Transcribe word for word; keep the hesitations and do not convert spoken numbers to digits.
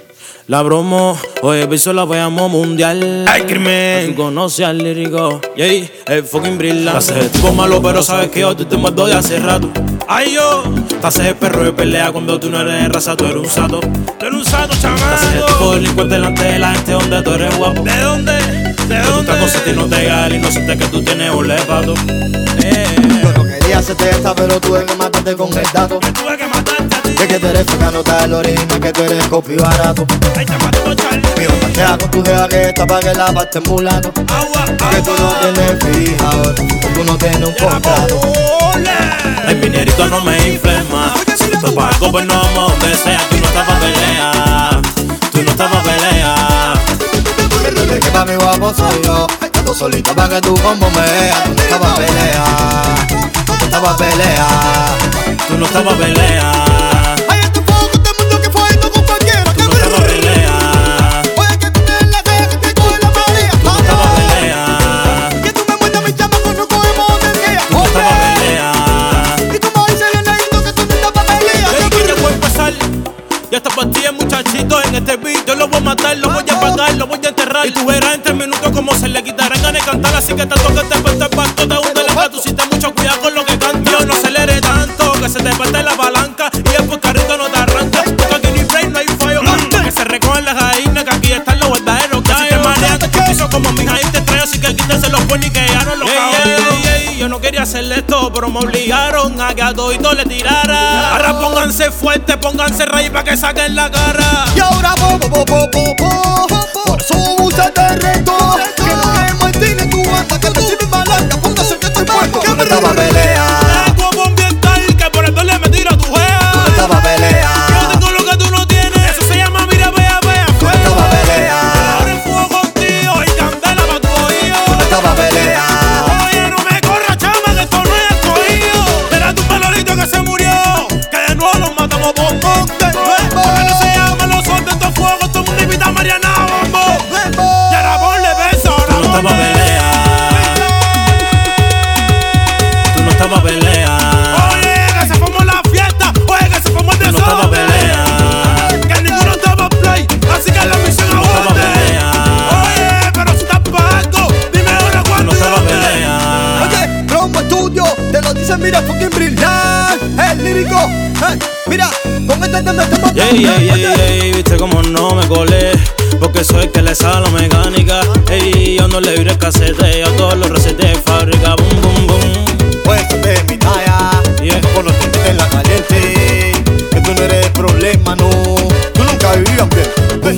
La bromo, hoy el piso la veamos mundial. Ay, crimen, tú conoces al lírico. Yay, el fucking brillante. Te haces tipo malo, pero sabes que yo te te mato de hace rato. Ay, yo, te haces perro de pelea cuando tú no eres de raza, tú eres un sato. Tú eres un sato, chamaco. Te haces tipo delincuente delante de la gente donde tú eres guapo. ¿De dónde? ¿De dónde? Tú estás con sitio y no te gana y no sientes que tú tienes un levato. Eh. Yo no quería hacerte esta, pero tuve que matarte con el dato. Que tuve que matarte a ti. De que tú eres fea, no está el original, que tú eres copy barato. Ahí te mató, Charlie. Mío, tantea con tu jeva que está pa' que la parte en mulato. Agua, agua. Que tú no tienes fijador, tú no tienes un contrato. Ay, mi negrito no me inflama. Si tú estás pa' algo, pues no vamos donde sea. Tú no estás pa' pelear. Tú no estás pa' pelear. Recuerde que pa' mi guapo soy yo. Ando solito pa' que tu combo me veas. Tú no estás pa' pelear. Tú no estás pa' pelear. Tú no estás pa' pelear. Ay, este fuego, este mundo que fue con cualquiera. Tú no estás pa' pelear. Oye, que tú tienes la ceja que te coge la María. Tú no estás pa' pelear. Que tú me muerdas mi chama cuando cogemos de día. Tú no estás pa' pelear. Y como dice Leonardo que tú no estás pa' pelear. Ey, que ya voy a empezar. Ya esta pastilla, muchachito, en este beat yo lo voy a matar, lo voy a apagar, lo voy a enterrar. Y tú verás en tres minutos cómo se le quitarán ganas de cantar. Así que tanto que te falta el pacto, te hunde la paz. Tú sí ten mucho cuidado con lo que cantas. Yo no acelere tanto, que se te parte la palanca y después carrito no te arranca. Porque aquí ni break, no hay fallo. Que se recogen las gallinas, que aquí están los verdaderos. Que si te marean, te piso como mi hija y te trae. Así que quítense los buenos y que ya no los cabros. Yo no quería hacerle esto, pero me obligaron a que a todito le tirara. Ahora pónganse fuertes, pónganse rey pa' que saquen la cara. Y ahora po, po, po, po, po, po. Por eso usa de reto. Que no me Martínez tu banda, que te sirve palanca. Póngase que estoy puesto. Que me estaba pelea. Es como ambiental, que por esto le me tira tu jea. Tú no estaba pelea. Yo tengo lo que tú no tienes. Eso se llama mira, vea, vea, Tú no estaba pelea. ahora en fuego contigo y candela pa' tu oído. Tú no estaba pelea. Oye, no me corras, chama, que esto no es escogido. Era tu pelorito que se murió, que de nuevo nos matamos por monte. Porque no se llaman los sordos, estos fuegos, esto es una invita a Mariana Bombo. Y ahora ponle beso, ahora ponle. Tú no estás pa' pelear. Tú no estás pa' pelear. Oye, que se formó la fiesta. Oye, que se formó el desorden. Tú no estás pa' pelear. Que ninguno está pa' play, así que la misión aguante. Oye, pero si estás pa' algo, dime ahora cuándo. Tú no estás pa' pelear. Oye, Rombo Estudio, te lo dice, mira, fucking brillar. El lírico, eh, mira, con este tema estamos. Ey, ey, ey, ey, viste como no me colé. Porque soy el que le sabe la mecánica. Ey, yo no le viré el casete, yo todos los receté de fábrica. Boom, boom, boom. Pues de mi talla, Yeah. con los dientes en la caliente. Que tú no eres el problema, no. Tú nunca vivías bien.